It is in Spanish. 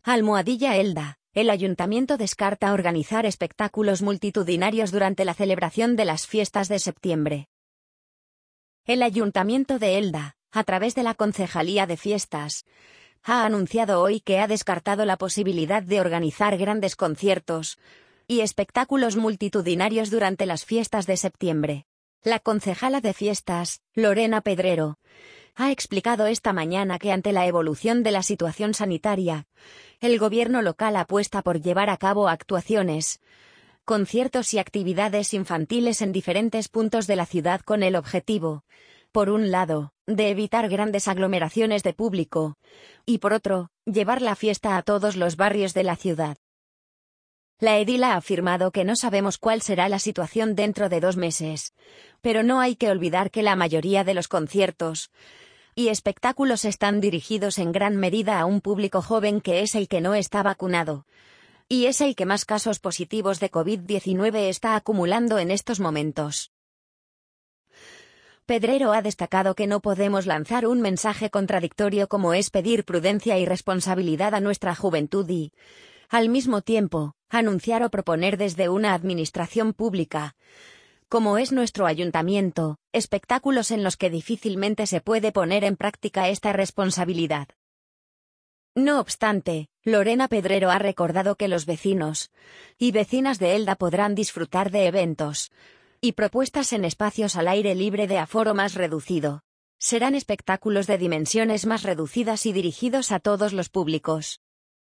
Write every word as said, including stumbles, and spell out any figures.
Almohadilla Elda. El ayuntamiento descarta organizar espectáculos multitudinarios durante la celebración de las fiestas de septiembre. El ayuntamiento de Elda, a través de la Concejalía de Fiestas, ha anunciado hoy que ha descartado la posibilidad de organizar grandes conciertos y espectáculos multitudinarios durante las fiestas de septiembre. La concejala de Fiestas, Lorena Pedrero, ha explicado esta mañana que ante la evolución de la situación sanitaria, el gobierno local apuesta por llevar a cabo actuaciones, conciertos y actividades infantiles en diferentes puntos de la ciudad con el objetivo, por un lado, de evitar grandes aglomeraciones de público, y por otro, llevar la fiesta a todos los barrios de la ciudad. La edil ha afirmado que no sabemos cuál será la situación dentro de dos meses, pero no hay que olvidar que la mayoría de los conciertos y espectáculos están dirigidos en gran medida a un público joven que es el que no está vacunado, y es el que más casos positivos de COVID diecinueve está acumulando en estos momentos. Pedrero ha destacado que no podemos lanzar un mensaje contradictorio como es pedir prudencia y responsabilidad a nuestra juventud y, al mismo tiempo, anunciar o proponer desde una administración pública, como es nuestro ayuntamiento, espectáculos en los que difícilmente se puede poner en práctica esta responsabilidad. No obstante, Lorena Pedrero ha recordado que los vecinos y vecinas de Elda podrán disfrutar de eventos y propuestas en espacios al aire libre de aforo más reducido. Serán espectáculos de dimensiones más reducidas y dirigidos a todos los públicos.